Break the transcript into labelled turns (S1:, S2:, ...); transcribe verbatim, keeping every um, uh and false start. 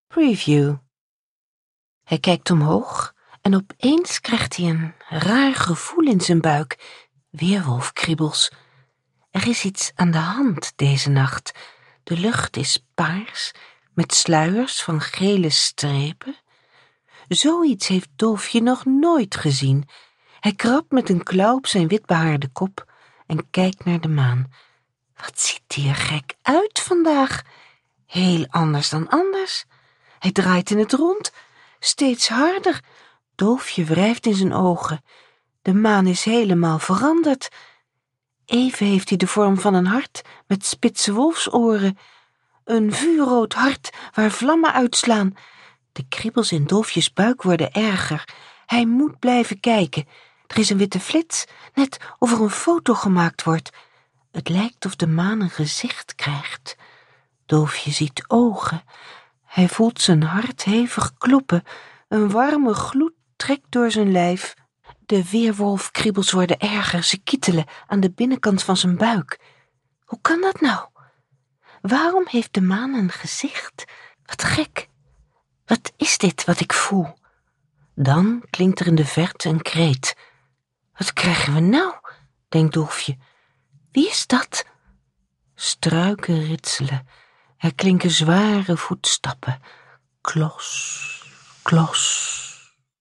S1: Preview. Hij kijkt omhoog en opeens krijgt hij een raar gevoel in zijn buik. Weerwolfkriebels. Er is iets aan de hand deze nacht. De lucht is paars, met sluiers van gele strepen. Zoiets heeft Dolfje nog nooit gezien. Hij krabt met een klauw op zijn witbehaarde kop en kijkt naar de maan. Wat ziet die er gek uit vandaag? Heel anders dan anders. Hij draait in het rond, steeds harder. Dolfje wrijft in zijn ogen. De maan is helemaal veranderd. Even heeft hij de vorm van een hart met spitse wolfsoren. Een vuurrood hart waar vlammen uitslaan. De kriebels in Dolfjes buik worden erger. Hij moet blijven kijken. Er is een witte flits, net of er een foto gemaakt wordt. Het lijkt of de maan een gezicht krijgt. Dolfje ziet ogen. Hij voelt zijn hart hevig kloppen. Een warme gloed trekt door zijn lijf. De weerwolfkriebels worden erger, ze kietelen aan de binnenkant van zijn buik. Hoe kan dat nou? Waarom heeft de maan een gezicht? Wat gek. Wat is dit wat ik voel? Dan klinkt er in de verte een kreet. Wat krijgen we nou? Denkt Dolfje. Wie is dat? Struiken ritselen. Er klinken zware voetstappen. Klos, klos.